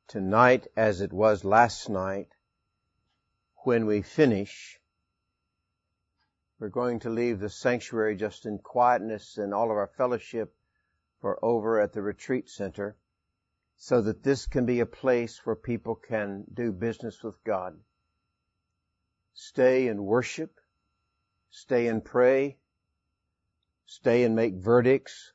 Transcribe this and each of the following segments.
tonight as it was last night. When we finish, we're going to leave the sanctuary just in quietness and all of our fellowship for over at the retreat center, so that this can be a place where people can do business with God. Stay and worship, stay and pray, stay and make verdicts.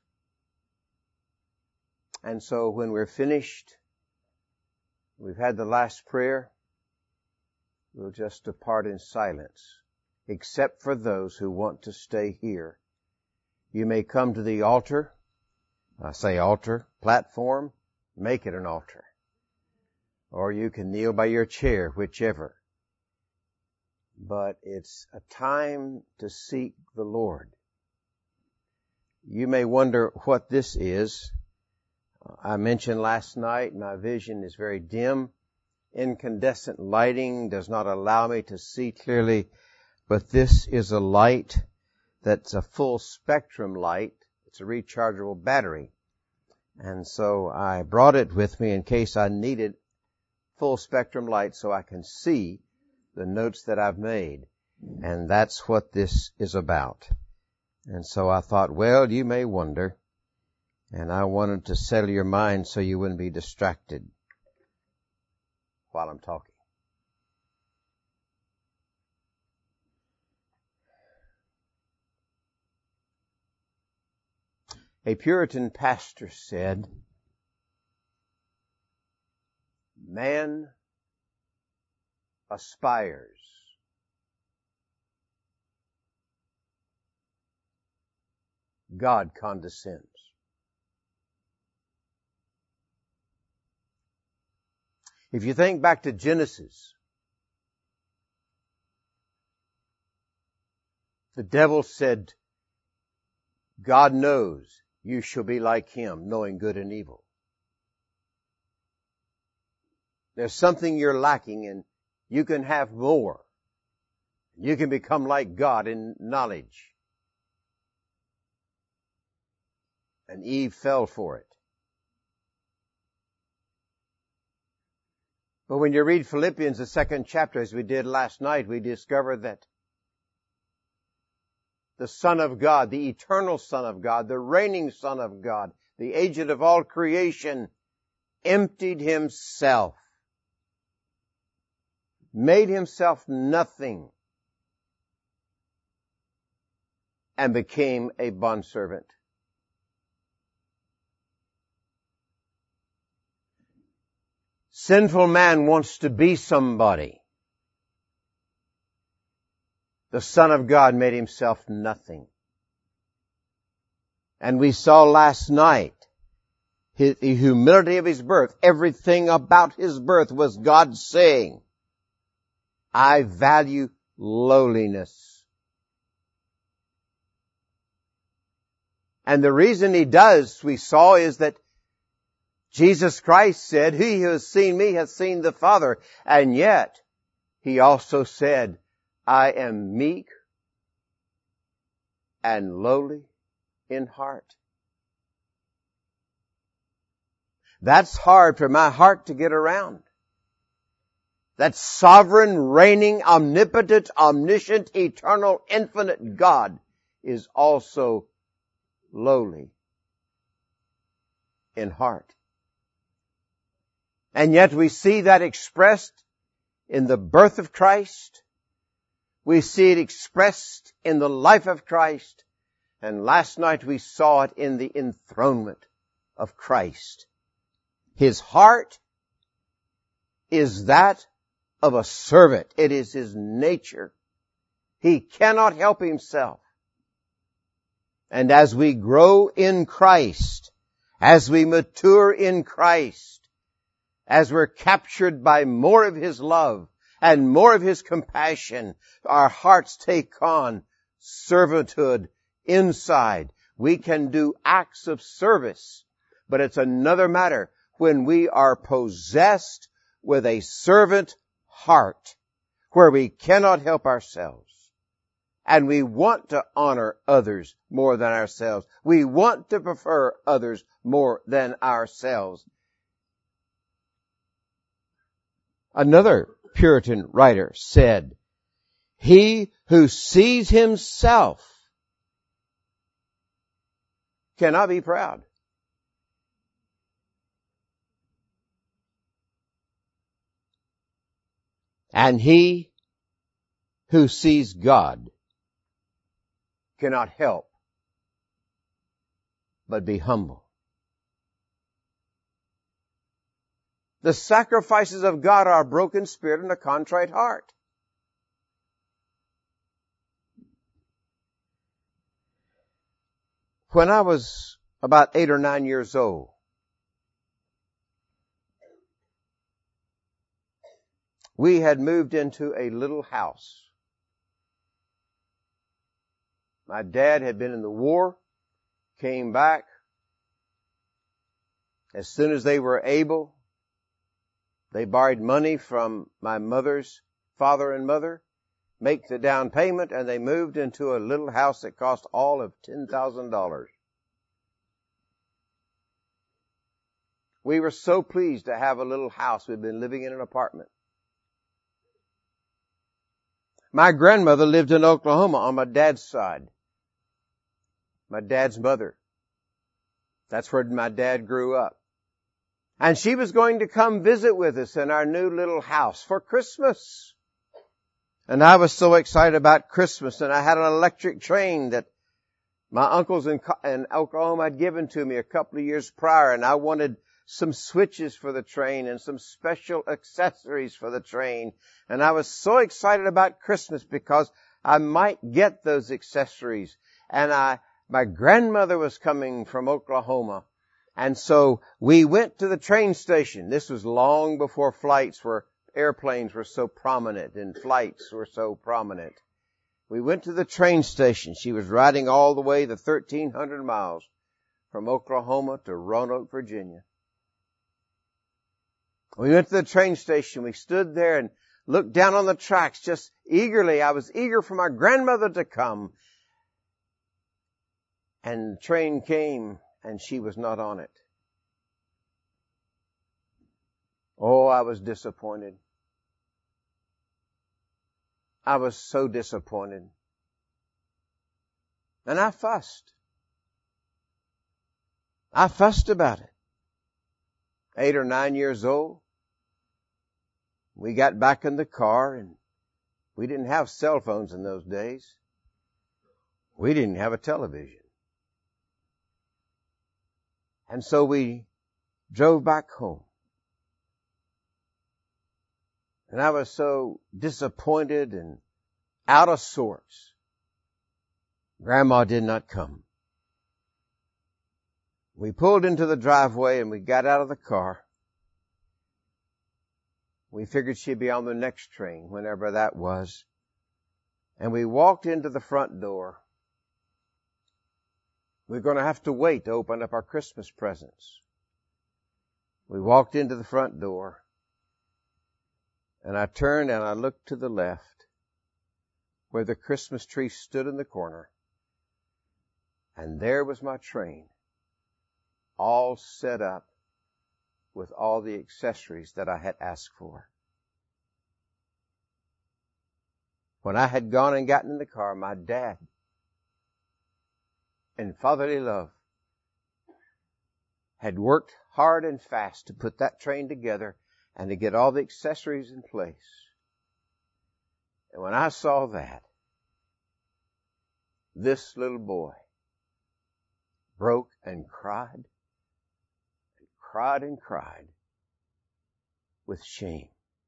And so when we're finished, we've had the last prayer, we'll just depart in silence, except for those who want to stay here. You may come to the altar. I say altar, platform, make it an altar. Or you can kneel by your chair, whichever. But it's a time to seek the Lord. You may wonder what this is. I mentioned last night my vision is very dim. Incandescent lighting does not allow me to see clearly, but this is a light that's a full spectrum light. It's a rechargeable battery. And so I brought it with me in case I needed full spectrum light so I can see the notes that I've made. And that's what this is about. And so I thought, well, you may wonder. And I wanted to settle your mind so you wouldn't be distracted while I'm talking. A Puritan pastor said, man aspires, God condescends. If you think back to Genesis, the devil said, God knows you shall be like him, knowing good and evil. There's something you're lacking and you can have more. You can become like God in knowledge. And Eve fell for it. But when you read Philippians, the 2nd chapter, as we did last night, we discover that the Son of God, the eternal Son of God, the reigning Son of God, the agent of all creation, emptied himself, made himself nothing, and became a bondservant. Sinful man wants to be somebody. The Son of God made himself nothing. And we saw last night the humility of his birth. Everything about his birth was God saying, I value lowliness. And the reason he does, we saw, is that Jesus Christ said, he who has seen me has seen the Father. And yet, he also said, I am meek and lowly in heart. That's hard for my heart to get around. That sovereign, reigning, omnipotent, omniscient, eternal, infinite God is also lowly in heart. And yet we see that expressed in the birth of Christ. We see it expressed in the life of Christ. And last night we saw it in the enthronement of Christ. His heart is that of a servant. It is his nature. He cannot help himself. And as we grow in Christ, as we mature in Christ, as we're captured by more of his love and more of his compassion, our hearts take on servanthood inside. We can do acts of service, but it's another matter when we are possessed with a servant heart where we cannot help ourselves. And we want to honor others more than ourselves. We want to prefer others more than ourselves. Another Puritan writer said, "He who sees himself cannot be proud." And he who sees God cannot help but be humble. The sacrifices of God are a broken spirit and a contrite heart. When I was about 8 or 9 years old, we had moved into a little house. My dad had been in the war, came back. As soon as they were able, they borrowed money from my mother's father and mother, make the down payment, and they moved into a little house that cost all of $10,000. We were so pleased to have a little house. We'd been living in an apartment. My grandmother lived in Oklahoma on my dad's side. My dad's mother. That's where my dad grew up. And she was going to come visit with us in our new little house for Christmas. And I was so excited about Christmas, and I had an electric train that my uncles in Oklahoma had given to me a couple of years prior, and I wanted some switches for the train and some special accessories for the train. And I was so excited about Christmas because I might get those accessories. And my grandmother was coming from Oklahoma. And so we went to the train station. This was long before airplanes were so prominent and flights were so prominent. We went to the train station. She was riding all the way the 1,300 miles from Oklahoma to Roanoke, Virginia. We went to the train station. We stood there and looked down on the tracks just eagerly. I was eager for my grandmother to come. And the train came, and she was not on it. Oh, I was disappointed. I was so disappointed. And I fussed. I fussed about it. 8 or 9 years old. We got back in the car, and we didn't have cell phones in those days. We didn't have a television. And so we drove back home. And I was so disappointed and out of sorts. Grandma did not come. We pulled into the driveway and we got out of the car. We figured she'd be on the next train, whenever that was. And we walked into the front door. We're going to have to wait to open up our Christmas presents. We walked into the front door. And I turned and I looked to the left, where the Christmas tree stood in the corner. And there was my train, all set up with all the accessories that I had asked for. When I had gone and gotten in the car, my dad, in fatherly love, had worked hard and fast to put that train together and to get all the accessories in place. And when I saw that, this little boy broke and cried and cried with shame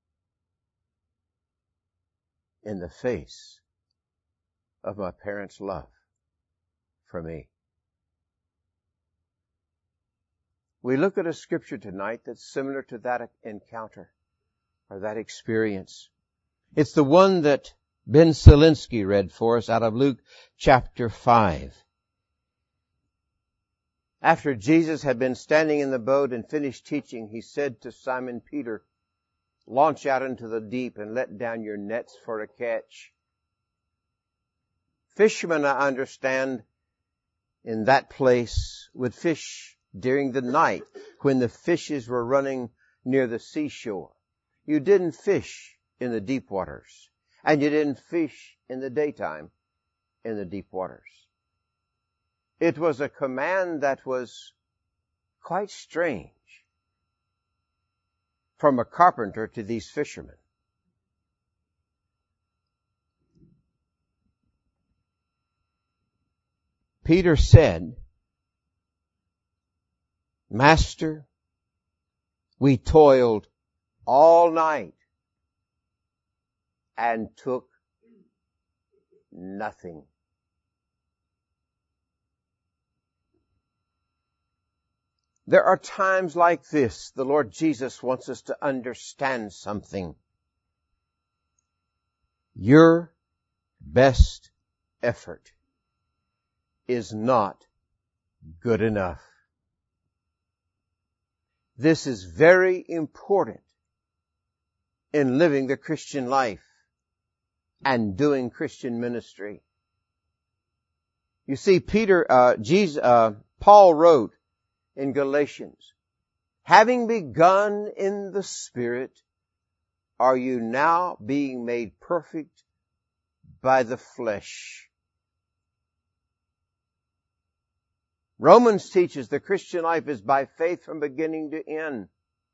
in the face of my parents' love for me. We look at a scripture tonight that's similar to that encounter or that experience. It's the one that Ben Selinsky read for us out of Luke chapter 5. After Jesus had been standing in the boat and finished teaching, he said to Simon Peter, "Launch out into the deep and let down your nets for a catch." Fishermen, I understand, in that place would fish during the night when the fishes were running near the seashore. You didn't fish in the deep waters, and you didn't fish in the daytime in the deep waters. It was a command that was quite strange from a carpenter to these fishermen. Peter said, Master, we toiled all night and took nothing. There are times like this, the Lord Jesus wants us to understand something. Your best effort is not good enough. This is very important in living the Christian life and doing Christian ministry. You see, Paul wrote in Galatians, having begun in the Spirit, are you now being made perfect by the flesh? Romans teaches the Christian life is by faith from beginning to end.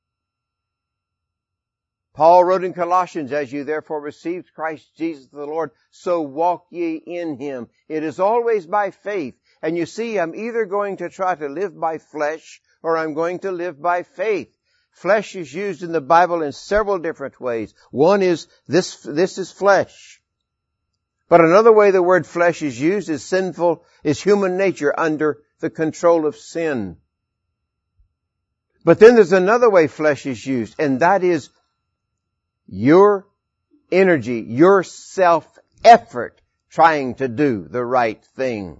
Paul wrote in Colossians, as you therefore received Christ Jesus the Lord, so walk ye in Him. It is always by faith. And you see, I'm either going to try to live by flesh or I'm going to live by faith. Flesh is used in the Bible in several different ways. One is, this is flesh. But another way the word flesh is used is sinful, is human nature under the control of sin. But then there's another way flesh is used, and that is your energy, your self-effort trying to do the right thing.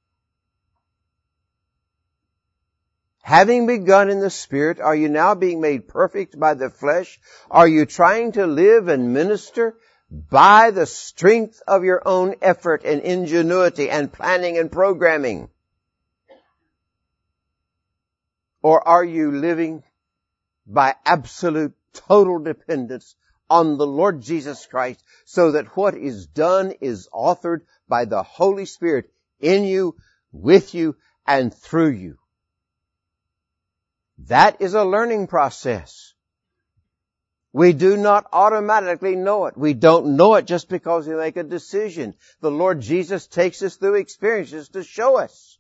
Having begun in the Spirit, are you now being made perfect by the flesh? Are you trying to live and minister by the strength of your own effort and ingenuity and planning and programming? Or are you living by absolute total dependence on the Lord Jesus Christ, so that what is done is authored by the Holy Spirit in you, with you, and through you? That is a learning process. We do not automatically know it. We don't know it just because we make a decision. The Lord Jesus takes us through experiences to show us.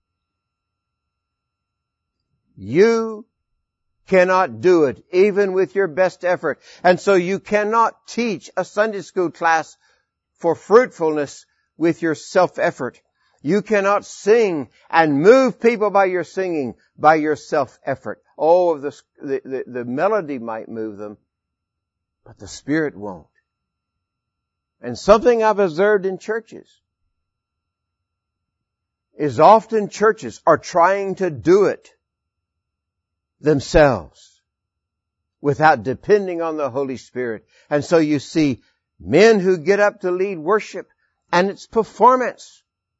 You cannot do it, even with your best effort. And so you cannot teach a Sunday school class for fruitfulness with your self-effort. You cannot sing and move people by your singing, by your self-effort. Oh, the melody might move them, but the Spirit won't. And something I've observed in churches is often churches are trying to do it themselves without depending on the Holy Spirit. And so you see men who get up to lead worship and it's performance.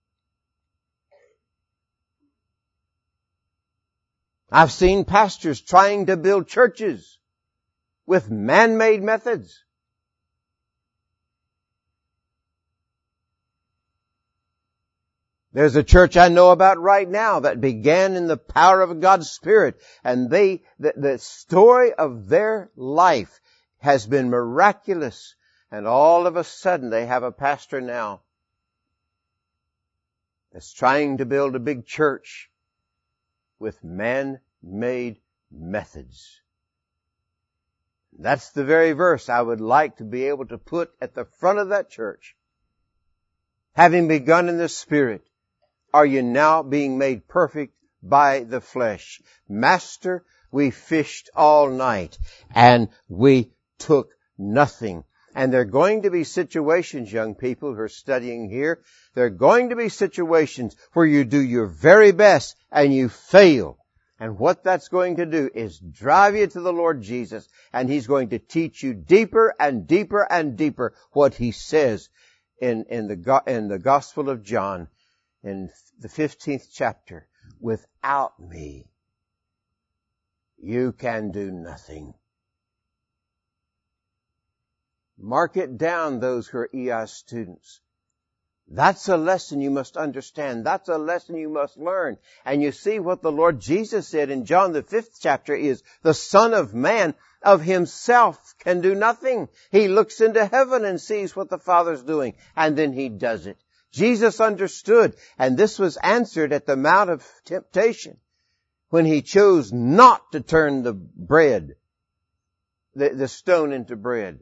I've seen pastors trying to build churches with man-made methods. There's a church I know about right now that began in the power of God's Spirit, and the story of their life has been miraculous, and all of a sudden they have a pastor now that's trying to build a big church with man-made methods. That's the very verse I would like to be able to put at the front of that church. Having begun in the Spirit, are you now being made perfect by the flesh? Master, we fished all night and we took nothing. And there are going to be situations, young people who are studying here, there are going to be situations where you do your very best and you fail. And what that's going to do is drive you to the Lord Jesus, and He's going to teach you deeper and deeper and deeper what He says in the Gospel of John in the 15th chapter. Without me, you can do nothing. Mark it down, those who are EI students. That's a lesson you must understand. That's a lesson you must learn. And you see what the Lord Jesus said in John the 5th chapter is, the Son of Man of himself can do nothing. He looks into heaven and sees what the Father's doing, and then he does it. Jesus understood, and this was answered at the Mount of Temptation, when he chose not to turn the bread, the stone into bread.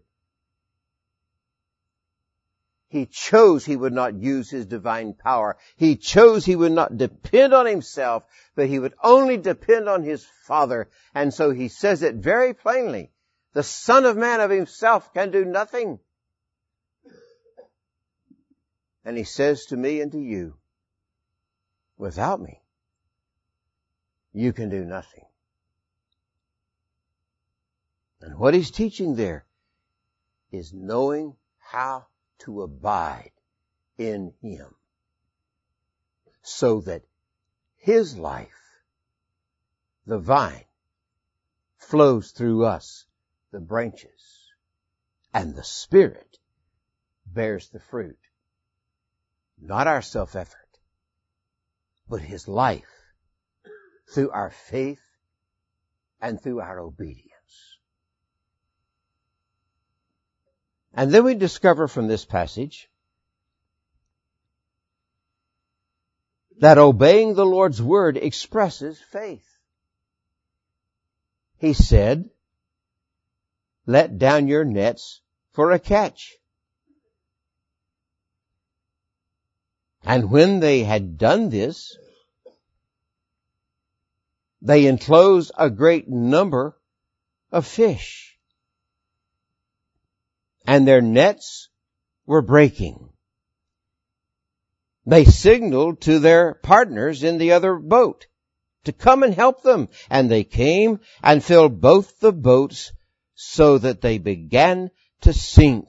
He chose he would not use his divine power. He chose he would not depend on himself, but he would only depend on his Father. And so he says it very plainly. The Son of Man of himself can do nothing. And he says to me and to you, without me, you can do nothing. And what he's teaching there is knowing how to abide in him, so that his life, the vine, flows through us, the branches, and the Spirit bears the fruit. Not our self-effort, but his life through our faith and through our obedience. And then we discover from this passage that obeying the Lord's word expresses faith. He said, let down your nets for a catch. And when they had done this, they enclosed a great number of fish, and their nets were breaking. They signaled to their partners in the other boat to come and help them, and they came and filled both the boats so that they began to sink.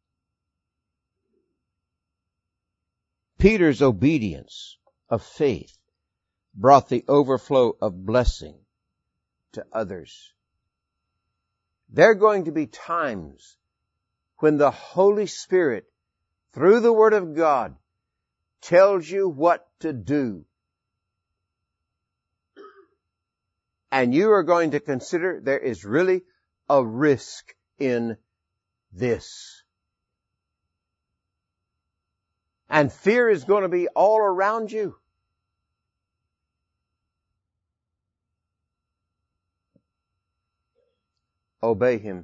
Peter's obedience of faith brought the overflow of blessing to others. There are going to be times when the Holy Spirit, through the Word of God, tells you what to do. And you are going to consider there is really a risk in this. And fear is going to be all around you. Obey him.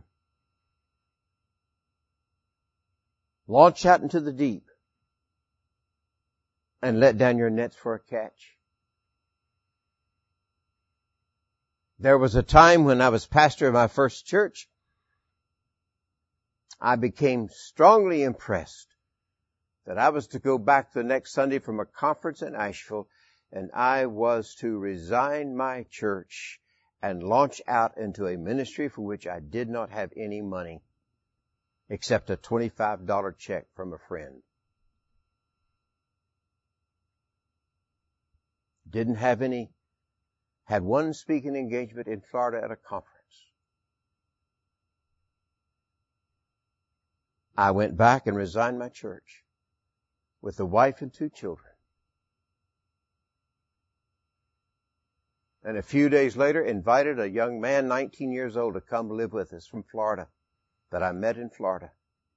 Launch out into the deep and let down your nets for a catch. There was a time when I was pastor of my first church, I became strongly impressed that I was to go back the next Sunday from a conference in Asheville, and I was to resign my church and launch out into a ministry for which I did not have any money, except a $25 check from a friend. Didn't have any, had one speaking engagement in Florida at a conference. I went back and resigned my church with a wife and 2 children. And a few days later invited a young man, 19 years old, to come live with us from Florida, that I met in Florida.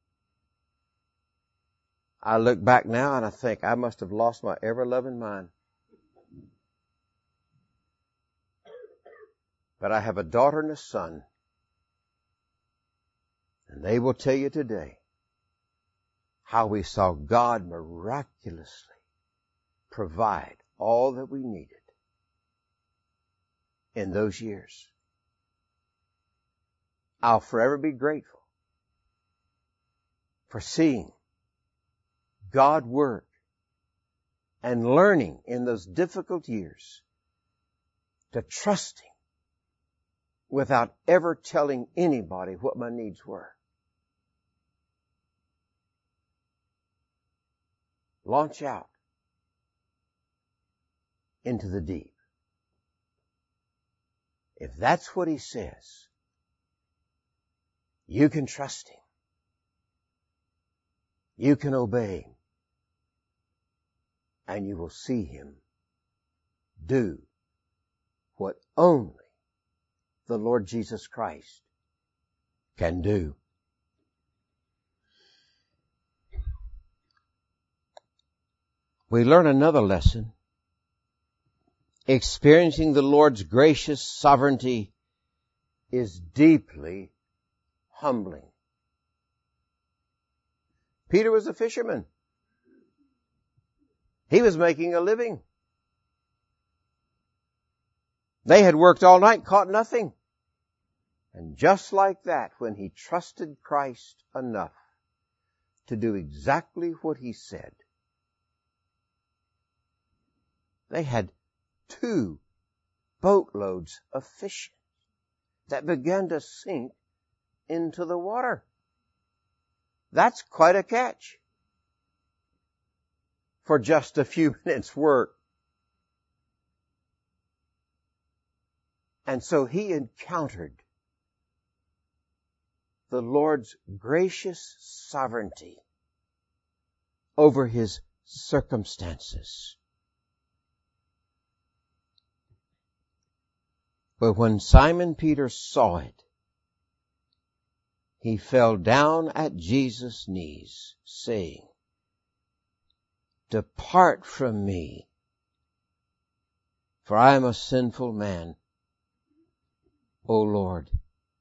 I look back now and I think I must have lost my ever-loving mind. But I have a daughter and a son, and they will tell you today how we saw God miraculously provide all that we needed in those years. I'll forever be grateful for seeing God work and learning in those difficult years to trust Him without ever telling anybody what my needs were. Launch out into the deep. If that's what He says, you can trust Him. You can obey Him, and you will see Him do what only the Lord Jesus Christ can do. We learn another lesson. Experiencing the Lord's gracious sovereignty is deeply humbling. Peter was a fisherman. He was making a living. They had worked all night, caught nothing. And just like that, when he trusted Christ enough to do exactly what He said, they had 2 boatloads of fish that began to sink into the water. That's quite a catch for just a few minutes' work. And so he encountered the Lord's gracious sovereignty over his circumstances. But when Simon Peter saw it, he fell down at Jesus' knees, saying, "Depart from me, for I am a sinful man, O Lord."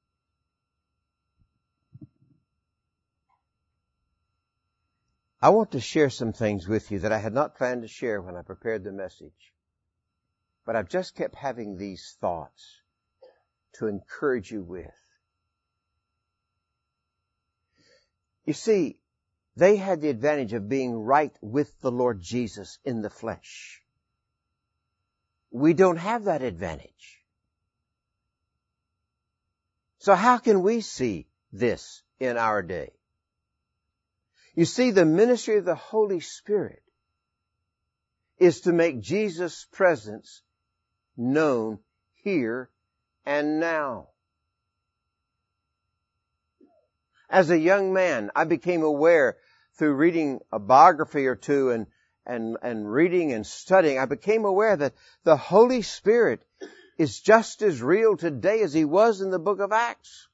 I want to share some things with you that I had not planned to share when I prepared the message. But I've just kept having these thoughts to encourage you with. You see, they had the advantage of being right with the Lord Jesus in the flesh. We don't have that advantage. So how can we see this in our day? You see, the ministry of the Holy Spirit is to make Jesus' presence known here and now. As a young man, I became aware through reading a biography or two and reading and studying, I became aware that the Holy Spirit is just as real today as He was in the book of Acts.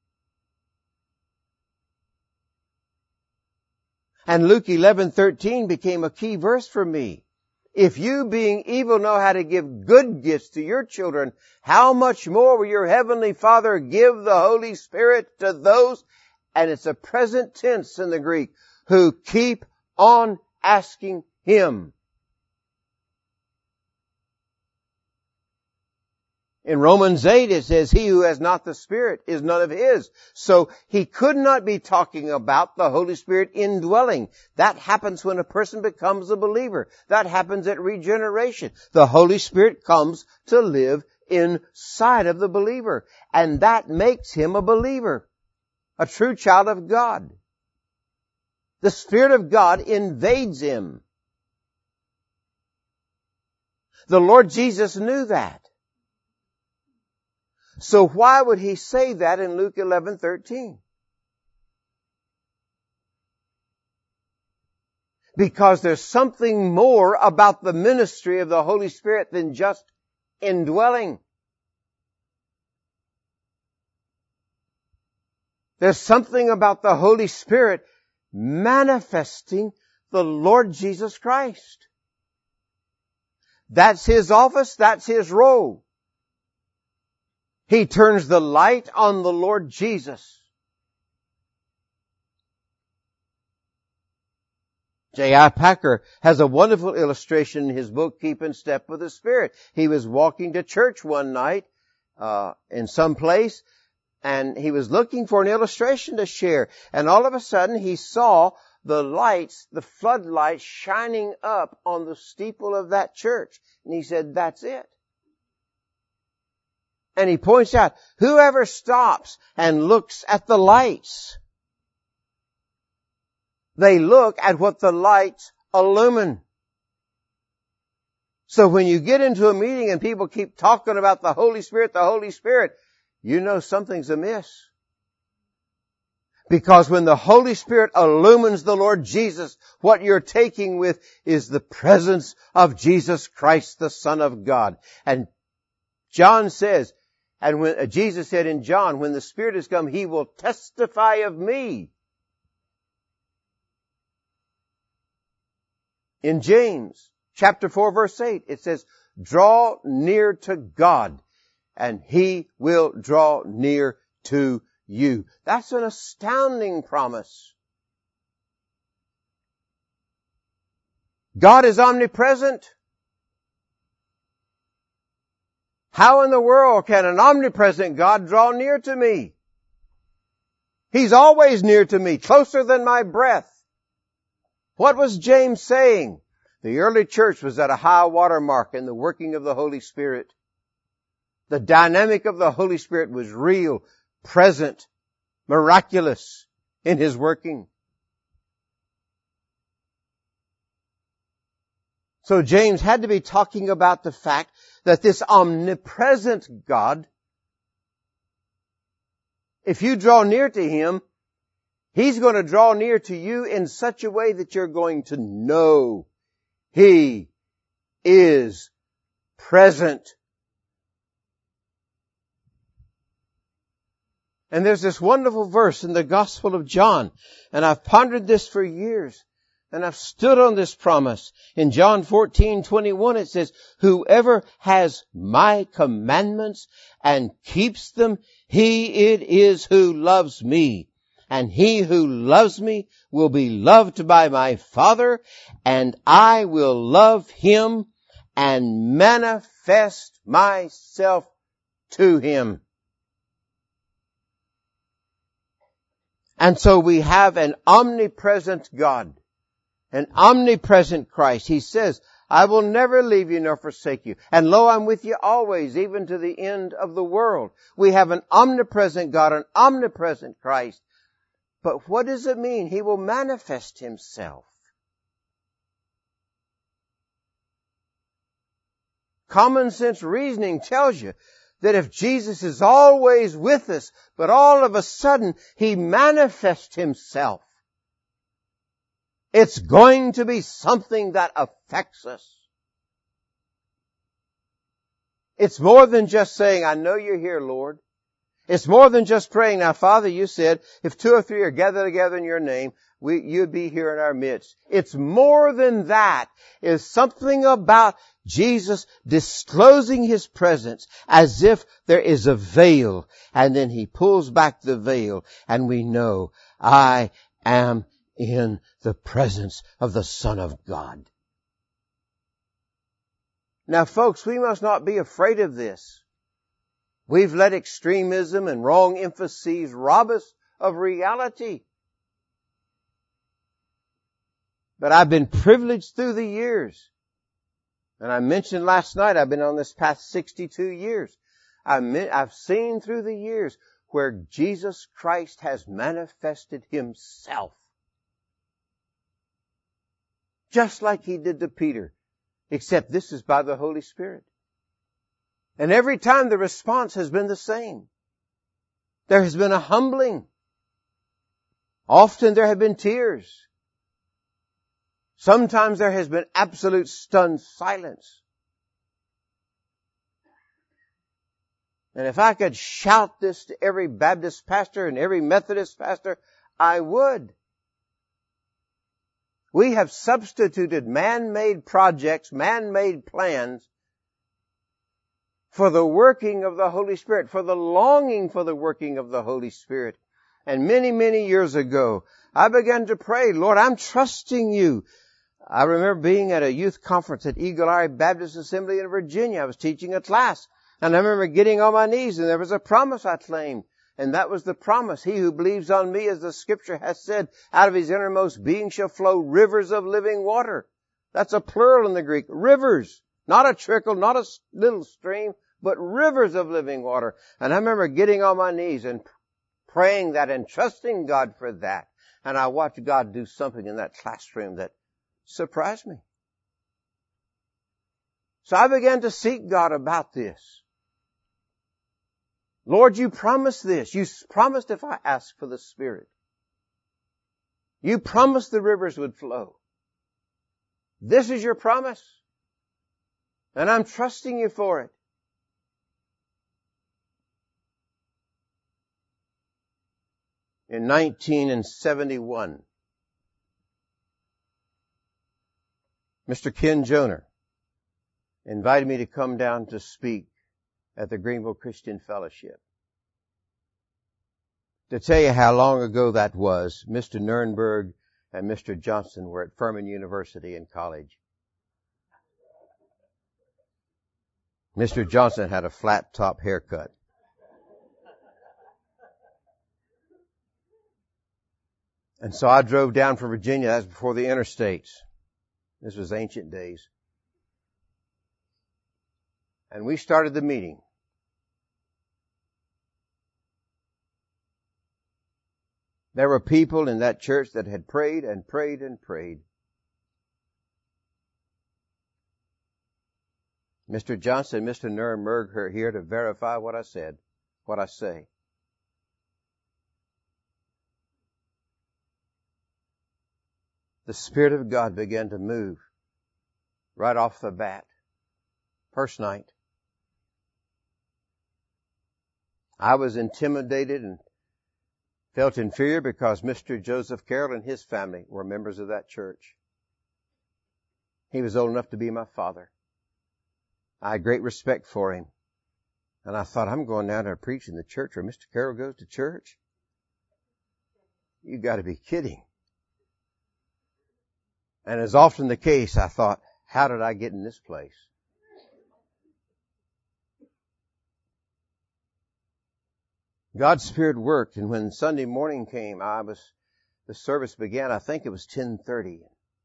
And Luke 11:13 became a key verse for me. If you, being evil, know how to give good gifts to your children, how much more will your heavenly Father give the Holy Spirit to those, and it's a present tense in the Greek, who keep on asking Him. In Romans 8 it says, he who has not the Spirit is none of His. So he could not be talking about the Holy Spirit indwelling. That happens when a person becomes a believer. That happens at regeneration. The Holy Spirit comes to live inside of the believer. And that makes him a believer, a true child of God. The Spirit of God invades him. The Lord Jesus knew that. So why would He say that in Luke 11:13? Because there's something more about the ministry of the Holy Spirit than just indwelling. There's something about the Holy Spirit manifesting the Lord Jesus Christ. That's His office, that's His role. He turns the light on the Lord Jesus. J.I. Packer has a wonderful illustration in his book, Keep in Step with the Spirit. He was walking to church one night in some place, and he was looking for an illustration to share. And all of a sudden he saw the lights, the floodlights shining up on the steeple of that church. And he said, "That's it." And he points out, whoever stops and looks at the lights, they look at what the lights illumine. So when you get into a meeting and people keep talking about the Holy Spirit, you know something's amiss. Because when the Holy Spirit illumines the Lord Jesus, what you're taking with is the presence of Jesus Christ, the Son of God. And John says, and when Jesus said in John, when the Spirit has come, He will testify of me. In James chapter 4 verse 8, it says, draw near to God and He will draw near to you. That's an astounding promise. God is omnipresent. How in the world can an omnipresent God draw near to me? He's always near to me, closer than my breath. What was James saying? The early church was at a high water mark in the working of the Holy Spirit. The dynamic of the Holy Spirit was real, present, miraculous in His working. So James had to be talking about the fact that this omnipresent God, if you draw near to Him, He's going to draw near to you in such a way that you're going to know He is present. And there's this wonderful verse in the Gospel of John, and I've pondered this for years, and I've stood on this promise. In John 14:21 it says, whoever has my commandments and keeps them, he it is who loves me. And he who loves me will be loved by my Father, and I will love him and manifest myself to him. And so we have an omnipresent God, an omnipresent Christ. He says, I will never leave you nor forsake you. And lo, I'm with you always, even to the end of the world. We have an omnipresent God, an omnipresent Christ. But what does it mean? He will manifest Himself. Common sense reasoning tells you that if Jesus is always with us, but all of a sudden He manifests Himself, it's going to be something that affects us. It's more than just saying, I know you're here, Lord. It's more than just praying. Now, Father, you said, if 2 or 3 are gathered together in your name, you'd be here in our midst. It's more than that. It's something about Jesus disclosing His presence as if there is a veil, and then He pulls back the veil, and we know, I am in the presence of the Son of God. Now, folks, we must not be afraid of this. We've let extremism and wrong emphases rob us of reality. But I've been privileged through the years. And I mentioned last night, I've been on this path 62 years. I've seen through the years where Jesus Christ has manifested Himself. Just like He did to Peter. Except this is by the Holy Spirit. And every time the response has been the same. There has been a humbling. Often there have been tears. Sometimes there has been absolute stunned silence. And if I could shout this to every Baptist pastor and every Methodist pastor, I would. We have substituted man-made projects, man-made plans for the working of the Holy Spirit, for the longing for the working of the Holy Spirit. And many, many years ago, I began to pray, Lord, I'm trusting you. I remember being at a youth conference at Eagle Eye Baptist Assembly in Virginia. I was teaching a class, and I remember getting on my knees, and there was a promise I claimed. And that was the promise. He who believes on me, as the Scripture has said, out of his innermost being shall flow rivers of living water. That's a plural in the Greek. Rivers. Not a trickle, not a little stream, but rivers of living water. And I remember getting on my knees and praying that and trusting God for that. And I watched God do something in that classroom that surprised me. So I began to seek God about this. Lord, you promised this. You promised if I ask for the Spirit. You promised the rivers would flow. This is your promise. And I'm trusting you for it. In 1971, Mr. Ken Joner invited me to come down to speak at the Greenville Christian Fellowship. To tell you how long ago that was, Mr. Nurnberg and Mr. Johnson were at Furman University in college. Mr. Johnson had a flat top haircut. And so I drove down from Virginia. That was before the interstates. This was ancient days. And we started the meeting. There were people in that church that had prayed and prayed and prayed. Mr. Johnson and Mr. Nurnberg are here to verify what I said, what I say. The Spirit of God began to move right off the bat. First night. I was intimidated and felt inferior because Mr. Joseph Carroll and his family were members of that church. He was old enough to be my father. I had great respect for him. And I thought, I'm going down there to preach in the church where Mr. Carroll goes to church? You got to be kidding. And as often the case, I thought, how did I get in this place? God's Spirit worked, and when Sunday morning came, the service began, I think it was 10:30.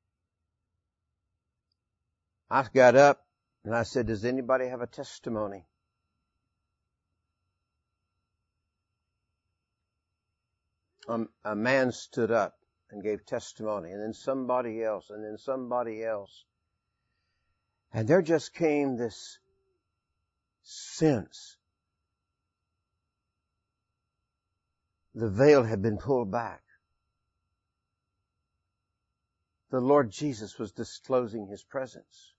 I got up and I said, does anybody have a testimony? A man stood up and gave testimony, and then somebody else, and then somebody else. And there just came this sense. The veil had been pulled back. The Lord Jesus was disclosing His presence.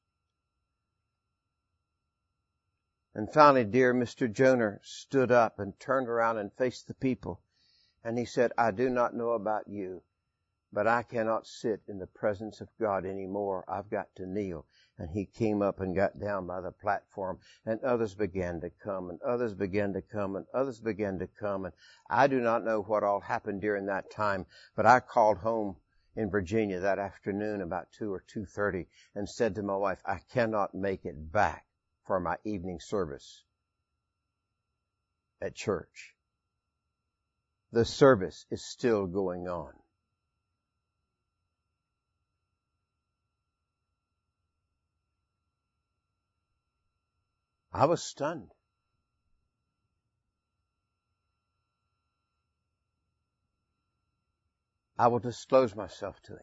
And finally, dear Mr. Joner stood up and turned around and faced the people. And he said, I do not know about you, but I cannot sit in the presence of God anymore. I've got to kneel. And he came up and got down by the platform, and others began to come, and others began to come, and others began to come. And I do not know what all happened during that time, but I called home in Virginia that afternoon about 2 or 2:30 and said to my wife, I cannot make it back for my evening service at church. The service is still going on. I was stunned. I will disclose myself to Him.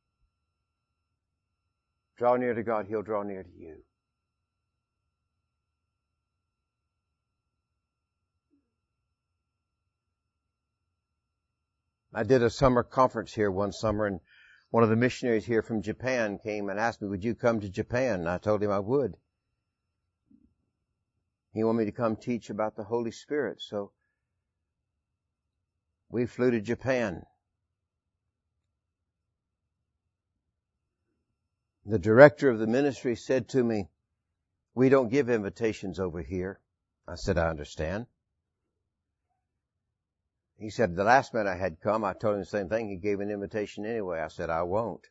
Draw near to God, He'll draw near to you. I did a summer conference here one summer, and one of the missionaries here from Japan came and asked me, would you come to Japan? And I told him I would. He wanted me to come teach about the Holy Spirit, so we flew to Japan. The director of the ministry said to me, we don't give invitations over here. I said, I understand. He said, the last man I had come, I told him the same thing. He gave an invitation anyway. I said, I won't.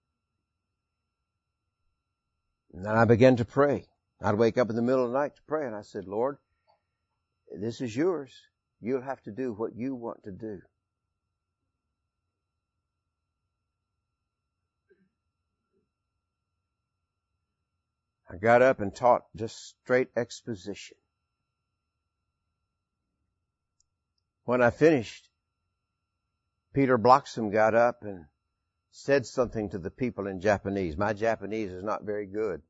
And then I began to pray. I'd wake up in the middle of the night to pray, and I said, Lord, this is yours. You'll have to do what you want to do. I got up and taught just straight exposition. When I finished, Peter Bloxham got up and said something to the people in Japanese. My Japanese is not very good.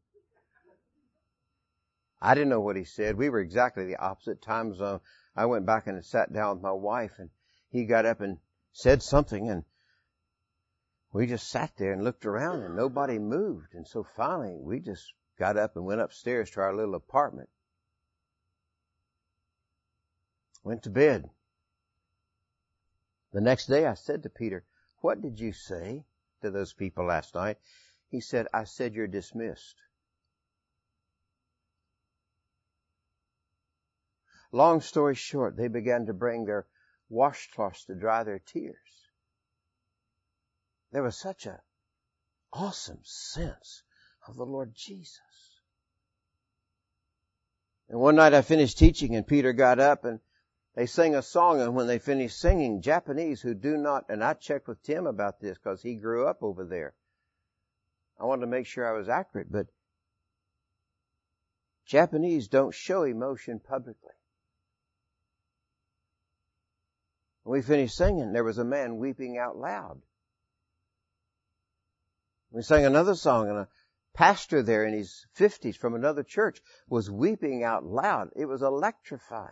I didn't know what he said. We were exactly the opposite time zone. I went back and sat down with my wife, and he got up and said something, and we just sat there and looked around and nobody moved. And so finally we just got up and went upstairs to our little apartment. Went to bed. The next day I said to Peter, "What did you say to those people last night?" He said, "I said you're dismissed." Long story short, they began to bring their washcloths to dry their tears. There was such an awesome sense of the Lord Jesus. And one night I finished teaching and Peter got up and they sang a song, and when they finished singing, Japanese who do not, and I checked with Tim about this because he grew up over there. I wanted to make sure I was accurate, but Japanese don't show emotion publicly. When we finished singing, there was a man weeping out loud. We sang another song, and a pastor there in his 50s from another church was weeping out loud. It was electrifying.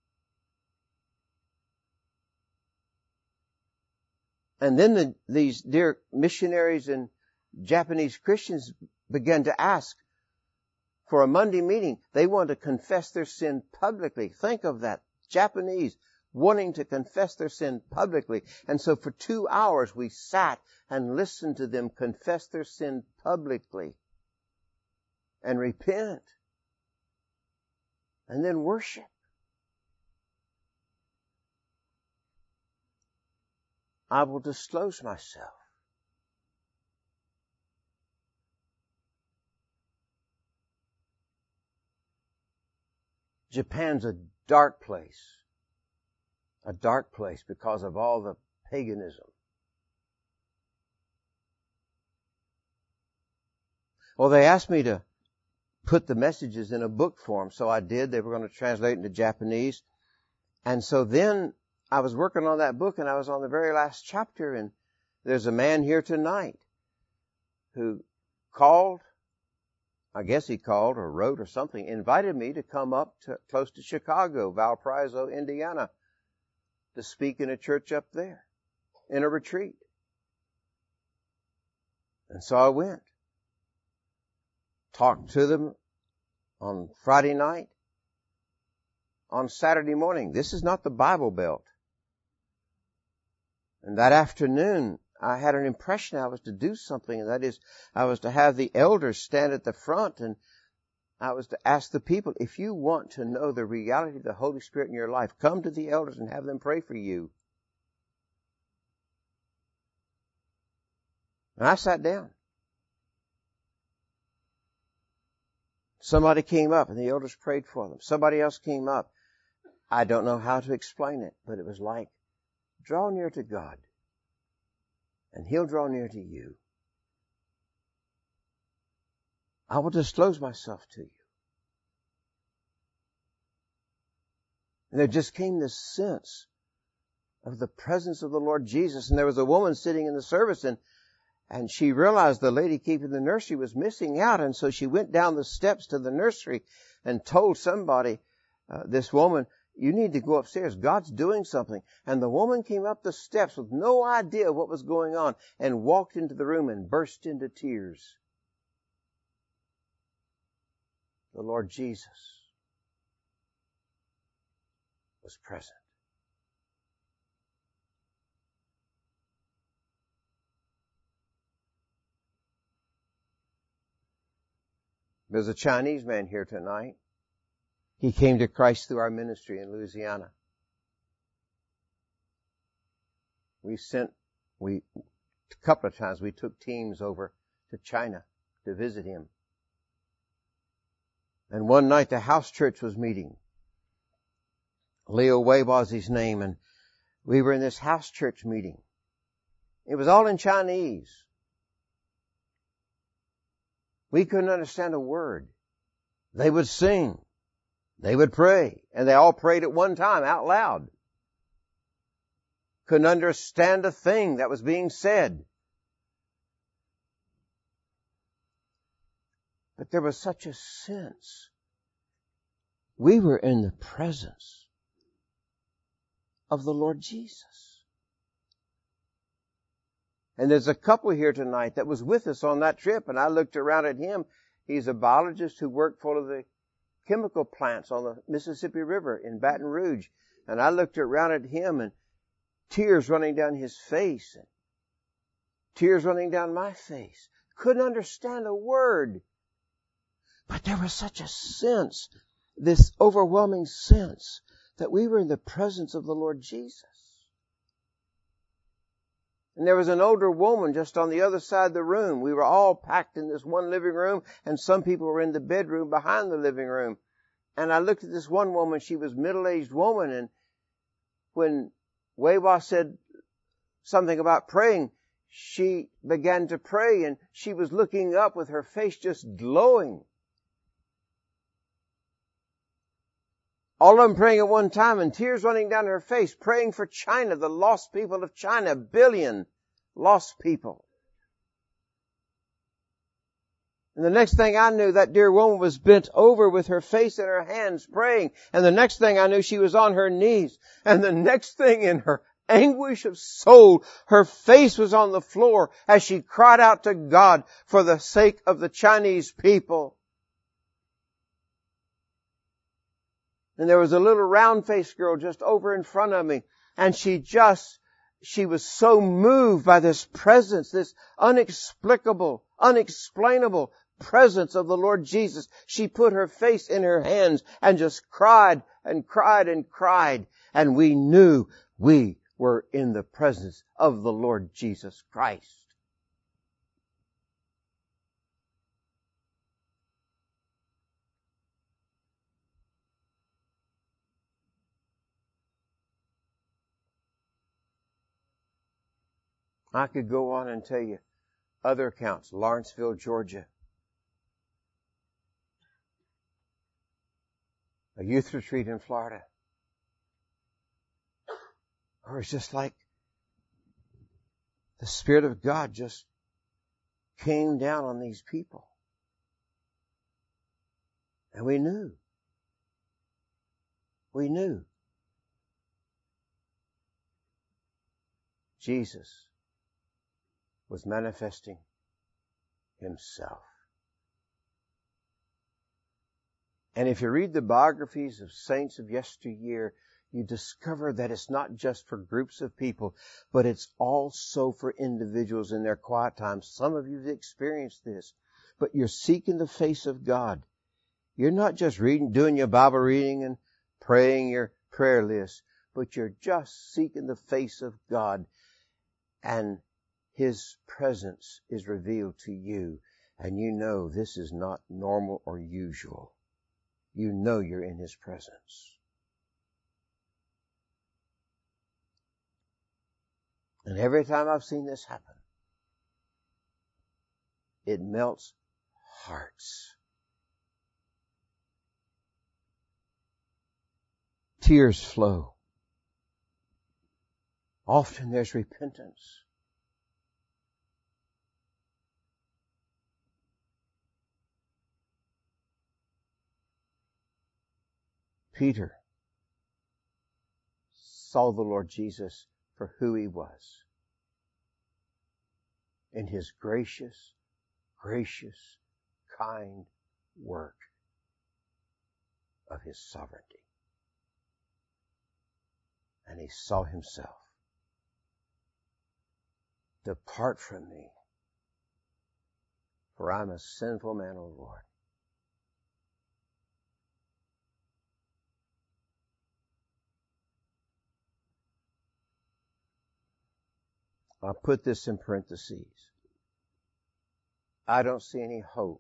And then these dear missionaries and Japanese Christians began to ask for a Monday meeting. They wanted to confess their sin publicly. Think of that. Japanese wanting to confess their sin publicly. And so for 2 hours we sat and listened to them confess their sin publicly and repent and then worship. I will disclose myself. Japan's a dark place. A dark place because of all the paganism. Well, they asked me to put the messages in a book form, so I did. They were going to translate into Japanese. And so then I was working on that book and I was on the very last chapter, and there's a man here tonight who called, I guess he called or wrote or something, invited me to come up to close to Chicago, Valparaiso, Indiana, to speak in a church up there in a retreat. And so I went. Talked to them on Friday night. On Saturday morning. This is not the Bible Belt. And that afternoon, I had an impression I was to do something, and that is, I was to have the elders stand at the front, and I was to ask the people, if you want to know the reality of the Holy Spirit in your life, come to the elders and have them pray for you. And I sat down. Somebody came up and the elders prayed for them. Somebody else came up. I don't know how to explain it, but it was like, draw near to God and He'll draw near to you. I will disclose myself to you. And there just came this sense of the presence of the Lord Jesus. And there was a woman sitting in the service, and she realized the lady keeping the nursery was missing out. And so she went down the steps to the nursery and told somebody, this woman, you need to go upstairs. God's doing something. And the woman came up the steps with no idea what was going on and walked into the room and burst into tears. The Lord Jesus was present. There's a Chinese man here tonight. He came to Christ through our ministry in Louisiana. A couple of times we took teams over to China to visit him. And one night the house church was meeting. Leo Wei was his name, and we were in this house church meeting. It was all in Chinese. We couldn't understand a word. They would sing. They would pray. And they all prayed at one time out loud. Couldn't understand a thing that was being said. But there was such a sense. We were in the presence of the Lord Jesus. And there's a couple here tonight that was with us on that trip, and I looked around at him. He's a biologist who worked for the chemical plants on the Mississippi River in Baton Rouge. And I looked around at him, and tears running down his face, and tears running down my face. Couldn't understand a word. But there was such a sense, this overwhelming sense, that we were in the presence of the Lord Jesus. And there was an older woman just on the other side of the room. We were all packed in this one living room, and some people were in the bedroom behind the living room. And I looked at this one woman. She was a middle-aged woman, and when Wewa said something about praying, she began to pray, and she was looking up with her face just glowing. All of them praying at one time, and tears running down her face, praying for China, the lost people of China, 1 billion lost people. And the next thing I knew, that dear woman was bent over with her face in her hands praying. And the next thing I knew, she was on her knees. And the next thing, in her anguish of soul, her face was on the floor as she cried out to God for the sake of the Chinese people. And there was a little round-faced girl just over in front of me. And she was so moved by this presence, this inexplicable, unexplainable presence of the Lord Jesus. She put her face in her hands and just cried and cried and cried. And we knew we were in the presence of the Lord Jesus Christ. I could go on and tell you other accounts. Lawrenceville, Georgia. A youth retreat in Florida. Or it's just like the Spirit of God just came down on these people. And we knew. We knew. Jesus was manifesting Himself. And if you read the biographies of saints of yesteryear, you discover that it's not just for groups of people, but it's also for individuals in their quiet times. Some of you have experienced this, but you're seeking the face of God. You're not just doing your Bible reading and praying your prayer list, but you're just seeking the face of God, and His presence is revealed to you, and you know this is not normal or usual. You know you're in His presence. And every time I've seen this happen, it melts hearts. Tears flow. Often there's repentance. Peter saw the Lord Jesus for who He was, in His gracious, kind work of His sovereignty. And he saw himself. Depart from me, for I'm a sinful man, O Lord. I'll put this in parentheses. I don't see any hope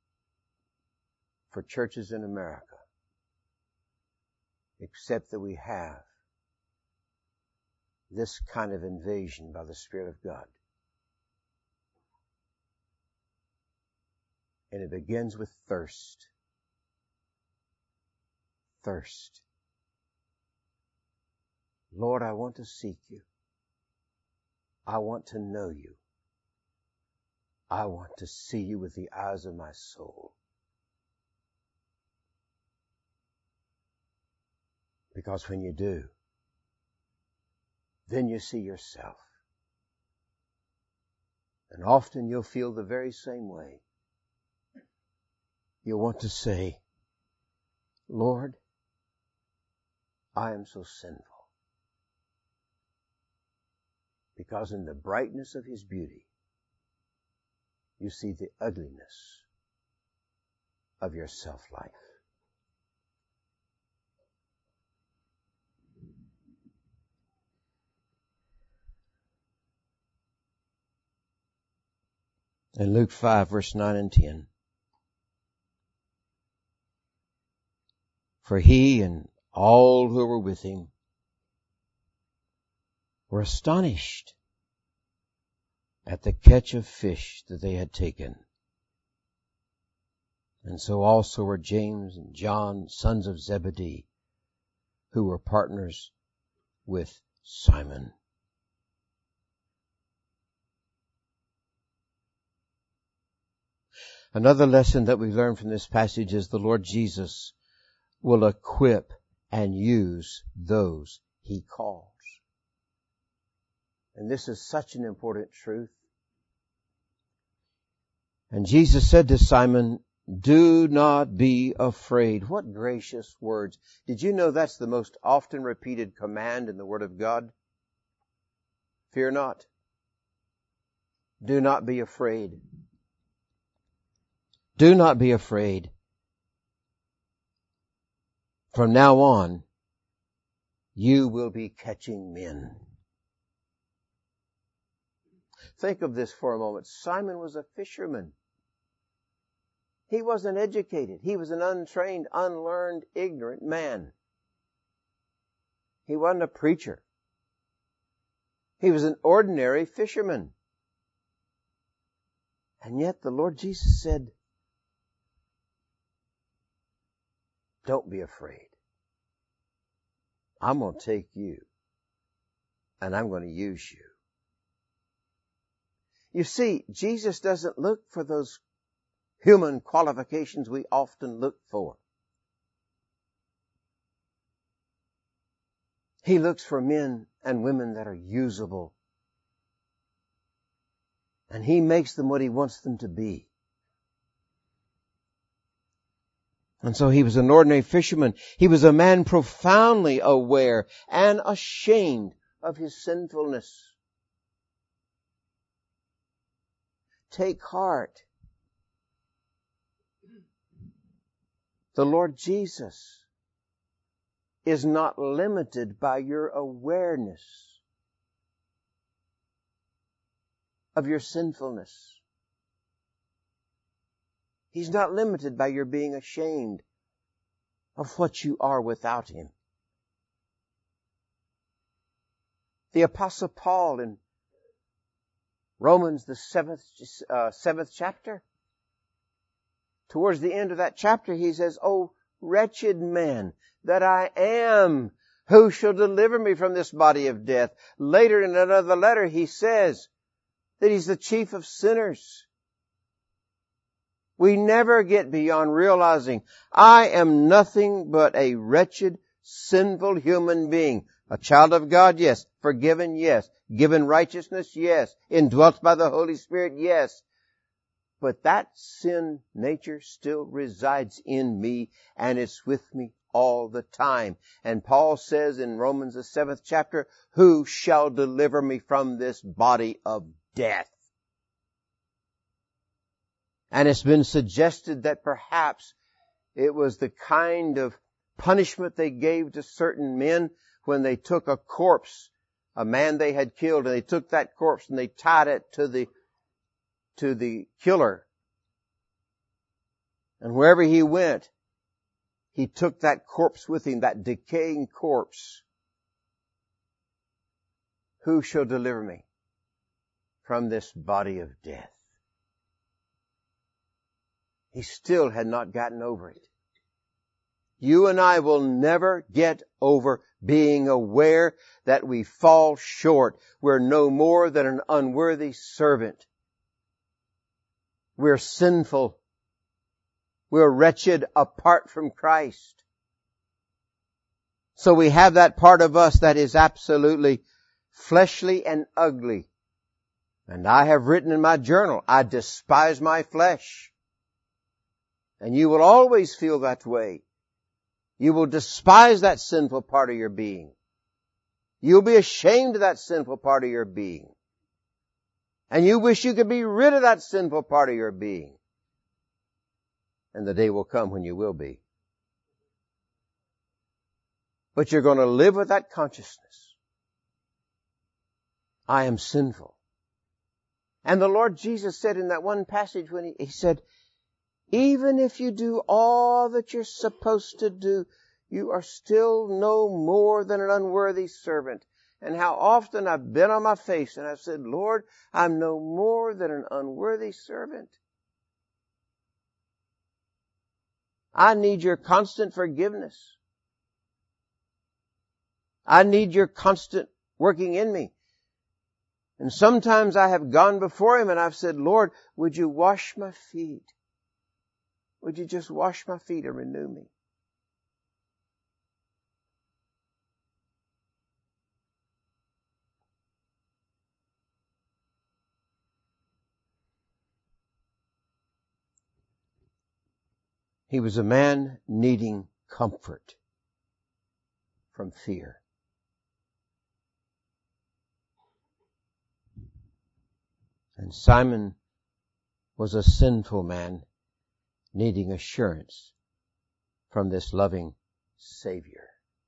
for churches in America except that we have this kind of invasion by the Spirit of God. And it begins with thirst. Thirst. Lord, I want to seek you. I want to know you. I want to see you with the eyes of my soul. Because when you do, then you see yourself. And often you'll feel the very same way. You'll want to say, Lord, I am so sinful. Because in the brightness of His beauty, you see the ugliness of your self-life. In Luke 5, verse 9 and 10, for he and all who were with him were astonished at the catch of fish that they had taken. And so also were James and John, sons of Zebedee, who were partners with Simon. Another lesson that we learn from this passage is the Lord Jesus will equip and use those He calls. And this is such an important truth. And Jesus said to Simon, do not be afraid. What gracious words. Did you know that's the most often repeated command in the Word of God? Fear not. Do not be afraid. Do not be afraid. From now on, you will be catching men. Think of this for a moment. Simon was a fisherman. He wasn't educated. He was an untrained, unlearned, ignorant man. He wasn't a preacher. He was an ordinary fisherman. And yet the Lord Jesus said, don't be afraid. I'm going to take you and I'm going to use you. You see, Jesus doesn't look for those human qualifications we often look for. He looks for men and women that are usable. And He makes them what He wants them to be. And so he was an ordinary fisherman. He was a man profoundly aware and ashamed of his sinfulness. Take heart. The Lord Jesus is not limited by your awareness of your sinfulness. He's not limited by your being ashamed of what you are without Him. The Apostle Paul in Romans, the seventh chapter, towards the end of that chapter, he says, "O wretched man that I am, who shall deliver me from this body of death?" Later in another letter, he says that he's the chief of sinners. We never get beyond realizing I am nothing but a wretched, sinful human being. A child of God, yes. Forgiven, yes. Given righteousness, yes. Indwelt by the Holy Spirit, yes. But that sin nature still resides in me, and it's with me all the time. And Paul says in Romans the 7th chapter, "Who shall deliver me from this body of death?" And it's been suggested that perhaps it was the kind of punishment they gave to certain men when they took a corpse, a man they had killed, and they took that corpse and they tied it to the killer. And wherever he went, he took that corpse with him, that decaying corpse. Who shall deliver me from this body of death? He still had not gotten over it. You and I will never get over being aware that we fall short. We're no more than an unworthy servant. We're sinful. We're wretched apart from Christ. So we have that part of us that is absolutely fleshly and ugly. And I have written in my journal, I despise my flesh. And you will always feel that way. You will despise that sinful part of your being. You'll be ashamed of that sinful part of your being. And you wish you could be rid of that sinful part of your being. And the day will come when you will be. But you're going to live with that consciousness. I am sinful. And the Lord Jesus said in that one passage when he said, even if you do all that you're supposed to do, you are still no more than an unworthy servant. And how often I've been on my face and I've said, Lord, I'm no more than an unworthy servant. I need your constant forgiveness. I need your constant working in me. And sometimes I have gone before Him and I've said, Lord, would you wash my feet? Would you just wash my feet and renew me? He was a man needing comfort from fear. And Simon was a sinful man needing assurance from this loving Savior.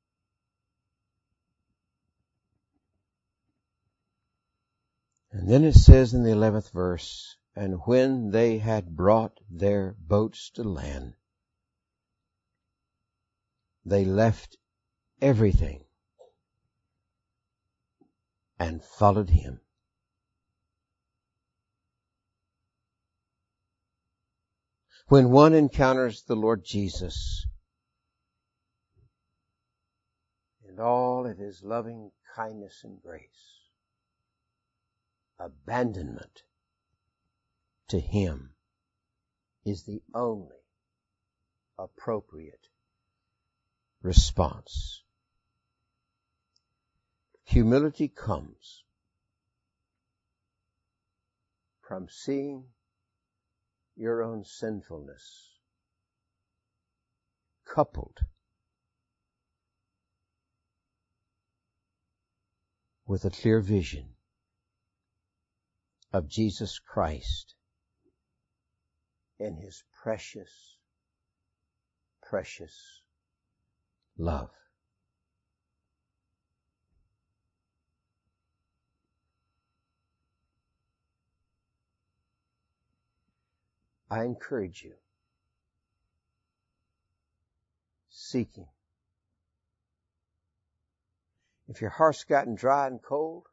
And then it says in the 11th verse, and when they had brought their boats to land, they left everything and followed Him. When one encounters the Lord Jesus in all of His loving kindness and grace, abandonment to Him is the only appropriate response. Humility comes from seeing your own sinfulness coupled with a clear vision of Jesus Christ in His precious, precious love. I encourage you, seek Him. If your heart's gotten dry and cold,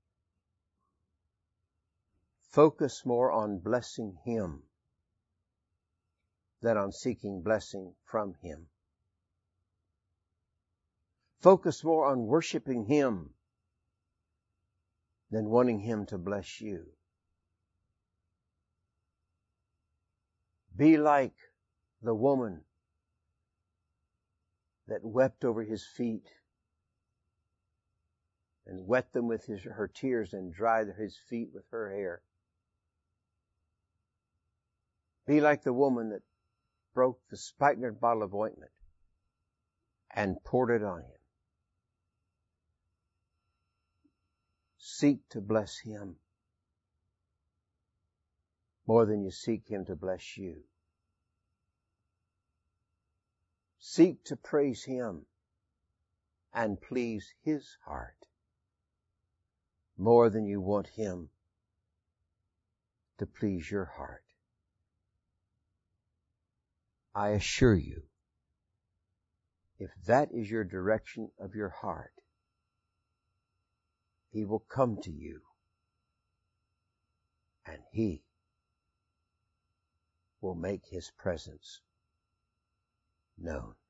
focus more on blessing Him than on seeking blessing from Him. Focus more on worshiping Him than wanting Him to bless you. Be like the woman that wept over His feet and wet them with her tears and dried His feet with her hair. Be like the woman that broke the spikenard bottle of ointment and poured it on Him. Seek to bless Him more than you seek Him to bless you. Seek to praise Him and please His heart more than you want Him to please your heart. I assure you, if that is your direction of your heart, He will come to you and He will make His presence known.